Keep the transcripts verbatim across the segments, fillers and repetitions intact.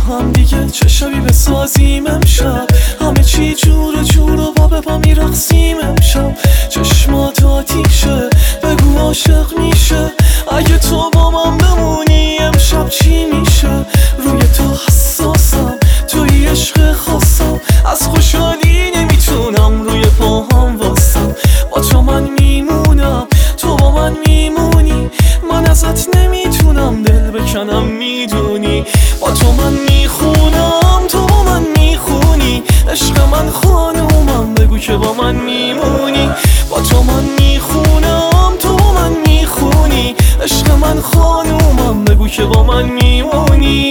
هم دیگه چه شبی بسازیم امشب، همه چی جور جور و با به پا میرقصیم امشب. چشمات آتیشه بگو عاشق میشه، اگه تو با من بمونی امشب چی میشه؟ روی تو حساسم، توی عشق خاصم، از خوشحالی نمیتونم روی پاهم واسم. با تو من میمونم، تو با من میمونی، من ازت نمیتونم دل بکنم میدونی. با تو من میخونم، تو با من میخونی، عشق من خانومم بگو که با من میمونی. با تو من میخونم، تو با من میخونی، عشق من خانومم بگو که با من میمونی.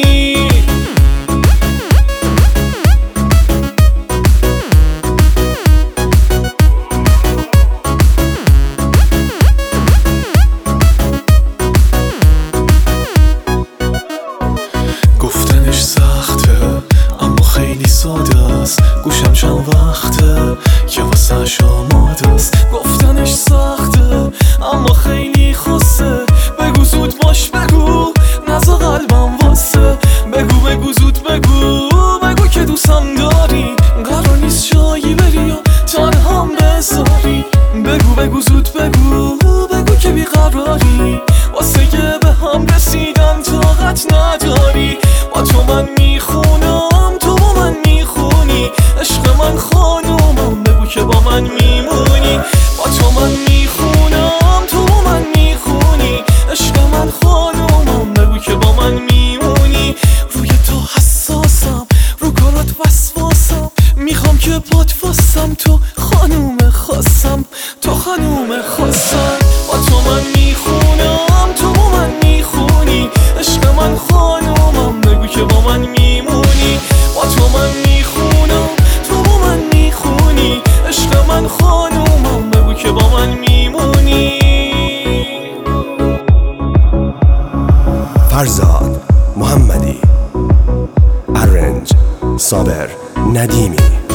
گفتنش سخته اما خیلی ساده است، گوشم چند وقته که واسه آماده است. گفتنش سخته اما خیلی خاصه، بگو زود باش بگو نزا قلبم واسه. بگو بگو زود بگو بگو که دوستم داری، قرار نیست جایی بری و تنهام بذاری. بگو بگو زود بگو بگو که بیقراری، واسه که به هم رسیدن طاقت نداری. با تو من میخونم، تو با من میخونی، عشق من خانومم بگو که با من میمونی. با تو من میخونم، تو با من میخونی، عشق من خانومم بگو که با من میمونی. روی تو حساسم، رو کارات وسواسم، میخوام که پات واسم، تو خانوم خاصم، تو خانوم خاصم. با تو من میخونم، تو با من میخونی، عشق من خانومم بگو که با من میمونی. با تو من میخونم، تو با من میخونی، عشق من خانومم بگو که با من میمونی. فرزاد محمدی، ارنج صابر ندیمی.